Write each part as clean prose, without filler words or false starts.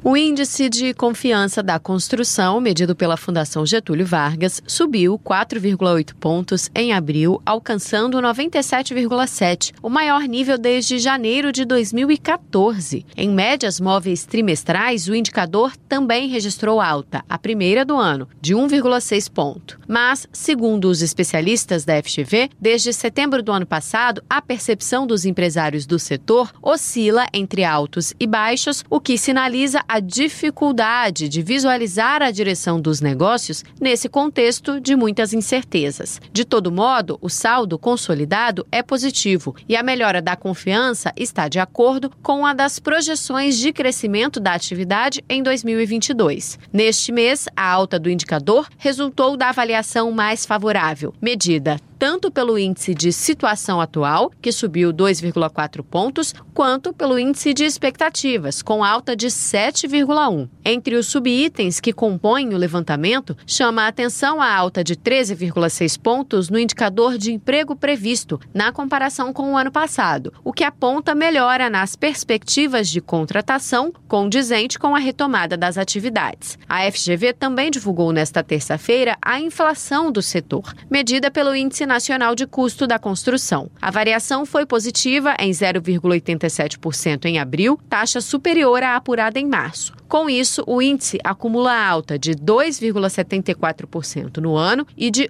O índice de confiança da construção, medido pela Fundação Getúlio Vargas, subiu 4,8 pontos em abril, alcançando 97,7, o maior nível desde janeiro de 2014. Em médias móveis trimestrais, o indicador também registrou alta, a primeira do ano, de 1,6 ponto. Mas, segundo os especialistas da FGV, desde setembro do ano passado, a percepção dos empresários do setor oscila entre altos e baixos, o que sinaliza a dificuldade de visualizar a direção dos negócios nesse contexto de muitas incertezas. De todo modo, o saldo consolidado é positivo e a melhora da confiança está de acordo com a das projeções de crescimento da atividade em 2022. Neste mês, a alta do indicador resultou da avaliação mais favorável, medida tanto pelo índice de situação atual, que subiu 2,4 pontos, quanto pelo índice de expectativas, com alta de 7,1. Entre os subitens que compõem o levantamento, chama a atenção a alta de 13,6 pontos no indicador de emprego previsto, na comparação com o ano passado, o que aponta melhora nas perspectivas de contratação, condizente com a retomada das atividades. A FGV também divulgou nesta terça-feira a inflação do setor, medida pelo Índice Nacional de Custo da Construção. A variação foi positiva em 0,87% em abril, taxa superior à apurada em março. Com isso, o índice acumula alta de 2,74% no ano e de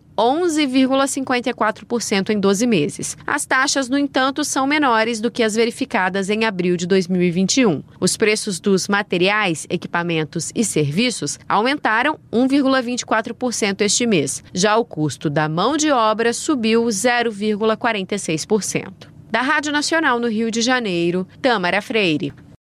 11,54% em 12 meses. As taxas, no entanto, são menores do que as verificadas em abril de 2021. Os preços dos materiais, equipamentos e serviços aumentaram 1,24% este mês. Já o custo da mão de obra subiu 0,46%. Da Rádio Nacional no Rio de Janeiro, Tâmara Freire.